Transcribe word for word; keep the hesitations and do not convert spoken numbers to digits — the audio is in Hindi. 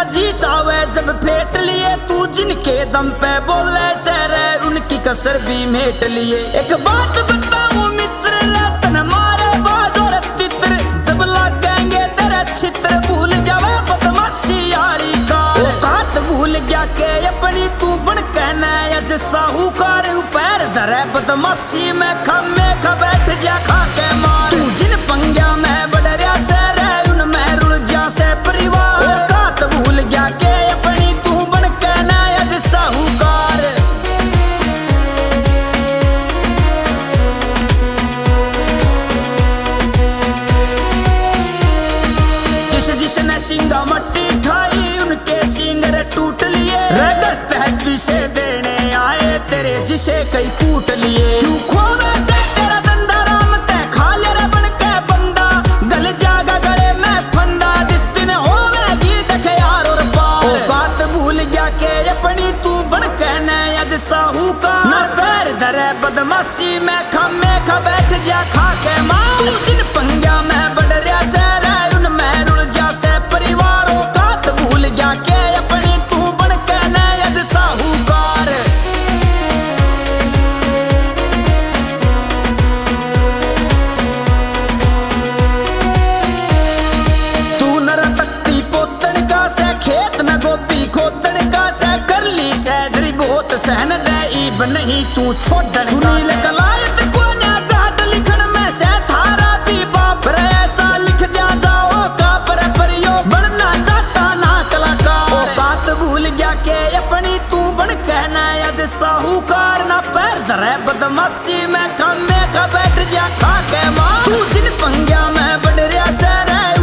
जी चावे जब फेट लिए तू जिनके दम पे बोले सर उनकी कसर भी मेट लिए। एक बात बताऊं मित्र रतन मारे बाजोर तित्र जब लगेंगे तेरे छित्र भूल जावे बदमाशी यारी का औकात भूल गया के अपनी तू बन कहना अज साहूकार पैर धरे बदमाशी में खम्मे खा बैठ जा खा के मार तू जिन पंग्या में बडरिया से रह उन में रुल जा से परिवार औकात भूल गया के अपनी तू बन कहना अज साहूकार। जिस जिसने सिंगा मट्टी ठाई उनके सिंगर टूट लिए रगत है पीछे देने आए तेरे जिसे कई कूट लिए। तू खोवे से तेरा दंदा राम ते खा ले रे बन के बंदा गल जागा गले में फंदा जिस दिन होवेगी देखे यार और पार बात भूल गया के अपनी तू बन कहने अज साहूकार न पैर धरे बदमाशी में खम्मे खा बैठ जा खा के मार तू जिन पंग्या में बडरिया से रह उन में रुल जा से परिवार औकात भूल गया के अपनी तू बन कहने अज साहूकार। तू नर तकती पोतन का से खेत न गोपी खोतन का से कर ली सैदरी बहुत सहन दे ईब नहीं तू छोड़न सुनील कलायत को ना गाद लिखन में से थारा भी बाप रे ऐसा लिख दिया जाओ का पर परियो बनना चाहता ना कलाकार औकात भूल गया के अपनी तू बन कहना अज साहूकार ना पैर धरे बदमाशी में खम्मे खा बैठ जा खा के मार तू जिन पंग्या में बडरिया से रह